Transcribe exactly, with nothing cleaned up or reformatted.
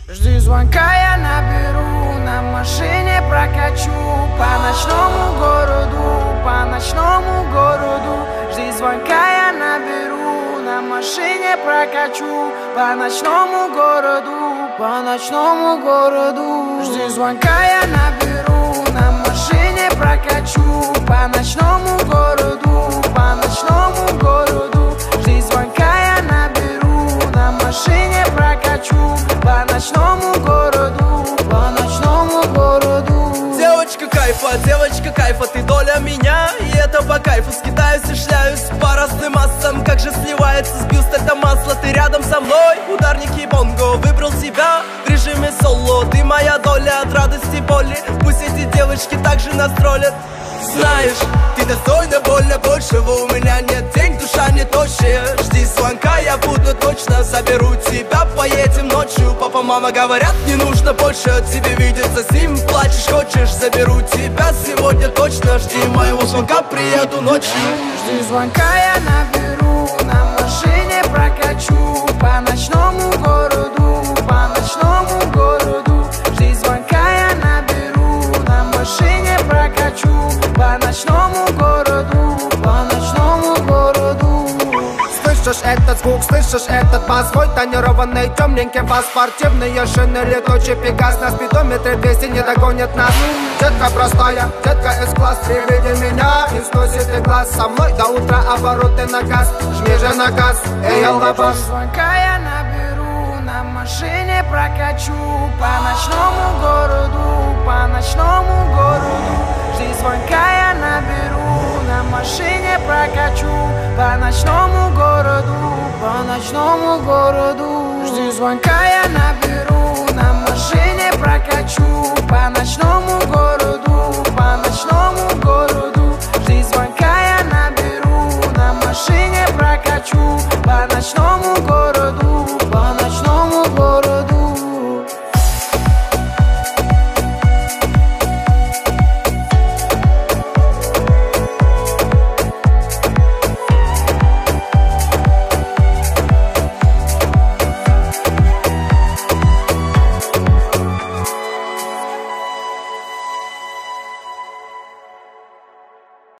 Жди звонка, я наберу, на машине прокачу по ночному городу, по ночному городу. Жди звонка, я наберу, на машине прокачу по ночному городу, по ночному городу. Жди звонка, я наберу, на машине прокачу по ночному городу, по ночному городу. Жди звонка, я наберу, на машине прокачу по ночному городу, по ночному городу. Девочка кайфа, девочка кайфа, ты доля меня, и это по кайфу. Скидаюсь и шляюсь по разным массам, как же сливается с бюст это масло. Ты рядом со мной, ударники бонго, выбрал себя в режиме соло. Ты моя доля от радости боли, пусть эти девочки также настролят. Знаешь, ты достойна больно большего, у меня нет денег, душа не тощая. Жди звонка, я буду точно, заберу тебя, поедем ночью. Папа, мама говорят, не нужно больше от тебе видеться с ним. Плачешь, хочешь, заберу тебя сегодня точно. Жди моего звонка, приеду ночью. Жди звонка, я наберу, на машине прокачу по ночному городу, по ночному городу. Жди звонка, я наберу, на машине прокачу по ночному городу, по ночному городу. Слышишь этот звук, слышишь этот бас? Свой тонированный темненький бас. Спортивные шины, летучий пегас. На спидометре двести не догонит нас. Детка простая, детка С-класс. При виде меня и сносит и глаз. Со мной до утра обороты на газ. Жми же на газ, эй, алабаш. Звонка я наберу, на машине прокачу по ночному городу, по ночному городу. Жди звонка, я наберу, на машине прокачу по ночному городу, по ночному городу. Жди звонка, я наберу, на машине прокачу по ночному городу, по ночному городу. Жди звонка, я наберу, на машине прокачу по ночному